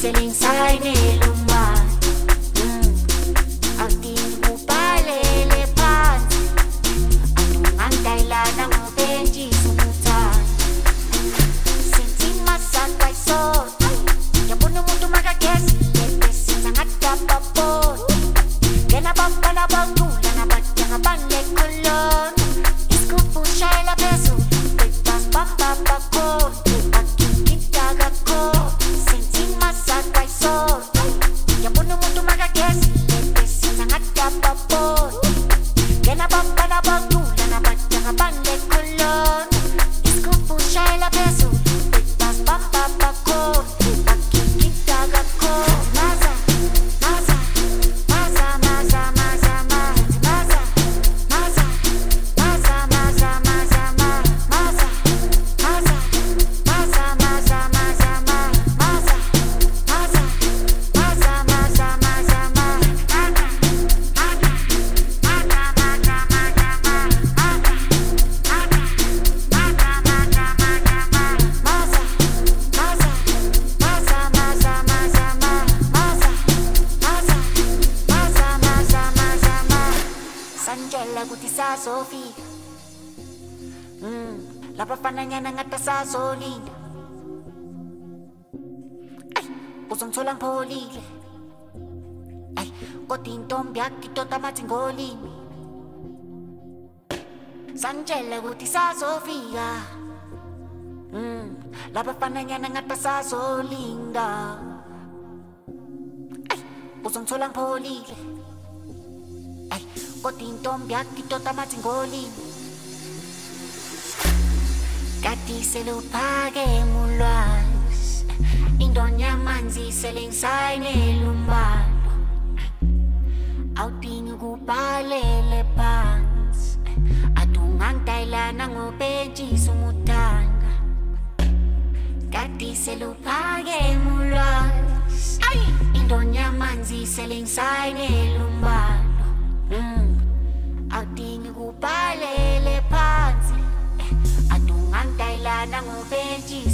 selingsaynele umali Awudingi ubhalele phansi Angidayilana ngobentshisa umuthando Sinzima sakayisona Yabona umuntu makagesi Lebesinza ngadababona Ngena bambana bangula Nabadanga bangekolona Isigubhu shayela phezulu Bebas bamba bakhona Bakikita kakhona Sinzima sakayisona Yabona umuntu makagesi Lebesinza ngadababona Ngena bambana bangula Nabadanga bangekolona Isigubhu shayela phezulu Bebas bamba bakhona Bakikita kakhona Maza Sanjela kuti sazofika Labafananyana ngata sazolinda Ay, uzongithola ngipholile Ay, kodwa intombi yakitoda amathi ngolimi Sanjela kuti sazofika Labafananyana ngata sazolinda Ay, uzongithola ngipholile Ay, kodwa intombi yakitoda amathi ngolimi Kati seluphakeme ulwazi Indonya yamanzi selingisayinele umbalo Awudingi kubhalele phansi Adungangidayilana ngobentshisa umuthanga Kati seluphakeme ulwazi Indonya yamanzi selingisayinele umbalo Awudingi kubhalele phansi Angidayilana ngobentshisa